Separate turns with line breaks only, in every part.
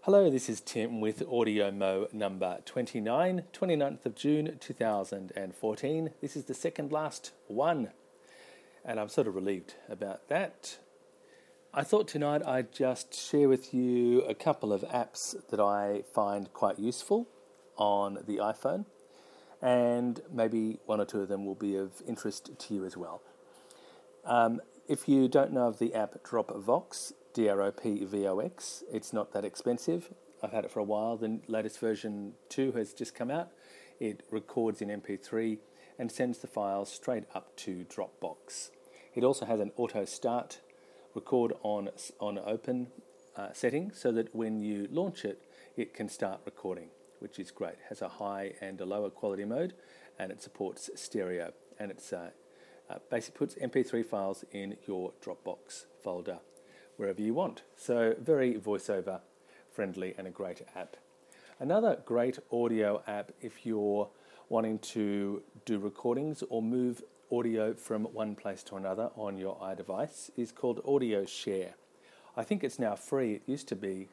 Hello, this is Tim with Audio Mo number 29, 29th of June 2014. This is the second last one, and I'm sort of relieved about that. I thought tonight I'd just share with you a couple of apps that I find quite useful on the iPhone, and maybe one or two of them will be of interest to you as well. If you don't know of the app Dropvox, Dropvox, it's not that expensive. I've had it for a while. The latest version 2 has just come out. It records in MP3 and sends the files straight up to Dropbox. It also has an auto start record on open setting so that when you launch it, it can start recording, which is great. It has a high and a lower quality mode, and it supports stereo, and it's basically puts MP3 files in your Dropbox folder wherever you want. So very voiceover friendly and a great app. Another great audio app if you're wanting to do recordings or move audio from one place to another on your iDevice is called Audio Share. I think it's now free. It used to be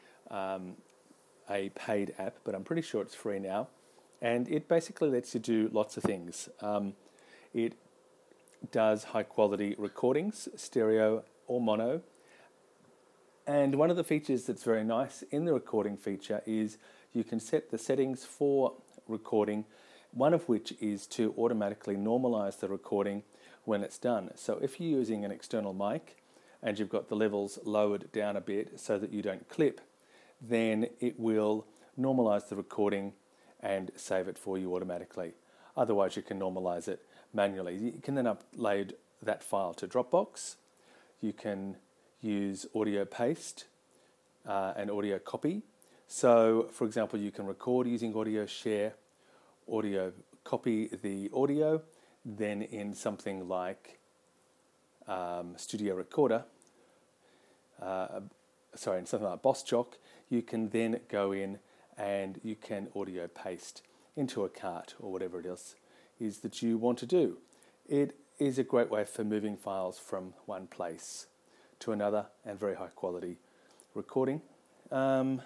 a paid app, but I'm pretty sure it's free now. And it basically lets you do lots of things. It does high quality recordings, stereo or mono. And one of the features that's very nice in the recording feature is you can set the settings for recording, one of which is to automatically normalize the recording when it's done. So if you're using an external mic and you've got the levels lowered down a bit so that you don't clip, then it will normalize the recording and save it for you automatically. Otherwise, you can normalize it manually. You can then upload that file to Dropbox. You can use audio paste and audio copy. So, for example, you can record using Audio Share, audio copy the audio, then in something like Studio Recorder, in something like BossJock, you can then go in and you can audio paste into a cart or whatever it else is that you want to do. It is a great way for moving files from one place to another and very high quality recording. In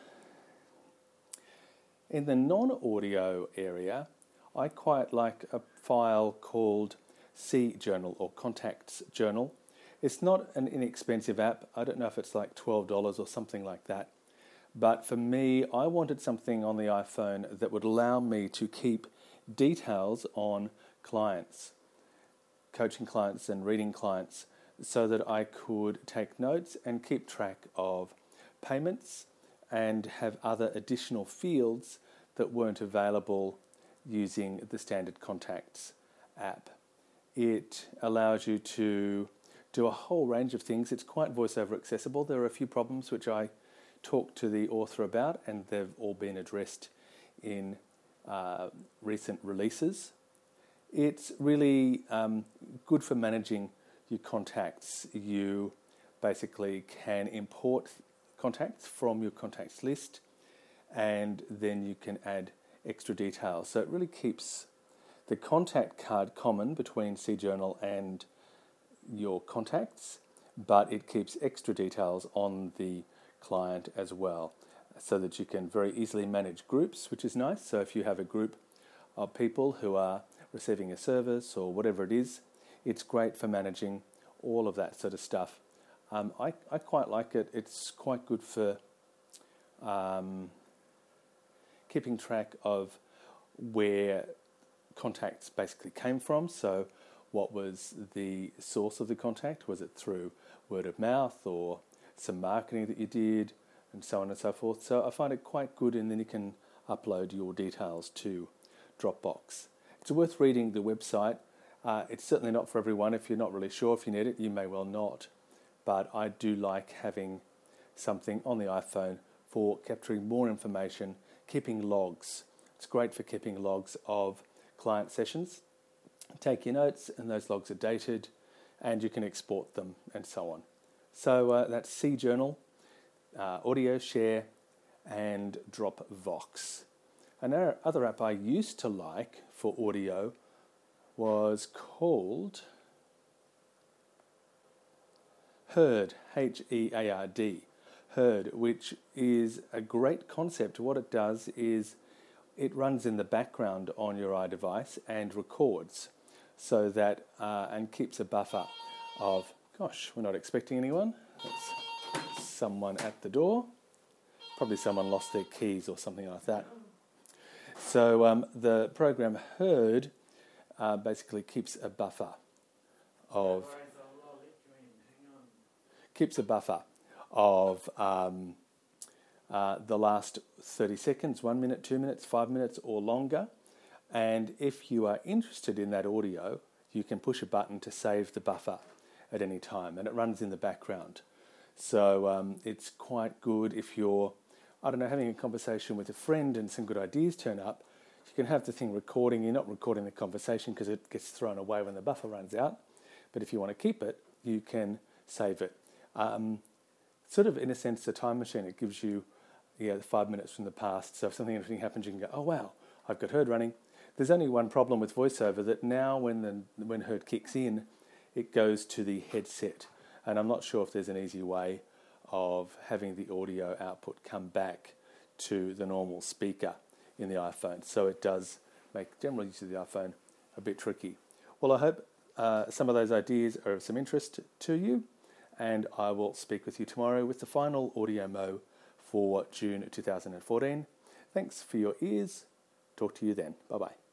the non-audio area, I quite like a file called CJournal or Contacts Journal. It's not an inexpensive app. I don't know if it's like $12 or something like that. But for me, I wanted something on the iPhone that would allow me to keep details on clients, coaching clients and reading clients, so that I could take notes and keep track of payments and have other additional fields that weren't available using the standard Contacts app. It allows you to do a whole range of things. It's quite voiceover accessible. There are a few problems which I talked to the author about, and they've all been addressed in recent releases. It's really good for managing your contacts. You basically can import contacts from your contacts list, and then you can add extra details. So it really keeps the contact card common between CJournal and your contacts, but it keeps extra details on the client as well, so that you can very easily manage groups, which is nice. So if you have a group of people who are receiving a service or whatever it is, it's great for managing all of that sort of stuff. I quite like it. It's quite good for keeping track of where contacts basically came from. So what was the source of the contact? Was it through word of mouth or some marketing that you did, and so on and so forth? So I find it quite good, and then you can upload your details to Dropbox. It's worth reading the website. It's certainly not for everyone. If you're not really sure if you need it, you may well not. But I do like having something on the iPhone for capturing more information, keeping logs. It's great for keeping logs of client sessions. Take your notes, and those logs are dated, and you can export them, and so on. So that's CJournal, Audio Share, and Dropvox. Another other app I used to like for audio was called Heard, Heard. Herd, which is a great concept. What it does is it runs in the background on your iDevice and records, so that and keeps a buffer of. Gosh, we're not expecting anyone. That's someone at the door. Probably someone lost their keys or something like that. So the program Herd basically keeps a buffer of the last 30 seconds, 1 minute, 2 minutes, 5 minutes or longer. And if you are interested in that audio, you can push a button to save the buffer at any time, and it runs in the background. So it's quite good if you're, having a conversation with a friend and some good ideas turn up. You can have the thing recording. You're not recording the conversation because it gets thrown away when the buffer runs out. But if you want to keep it, you can save it. Sort of, in a sense, a time machine. It gives you the 5 minutes from the past. So if something interesting happens, you can go, oh, wow, I've got Herd running. There's only one problem with VoiceOver, that now when Herd kicks in, it goes to the headset. And I'm not sure if there's an easy way of having the audio output come back to the normal speaker in the iPhone. So it does make general use of the iPhone a bit tricky. Well, I hope some of those ideas are of some interest to you, and I will speak with you tomorrow with the final audio mo for June 2014. Thanks for your ears. Talk to you then. Bye-bye.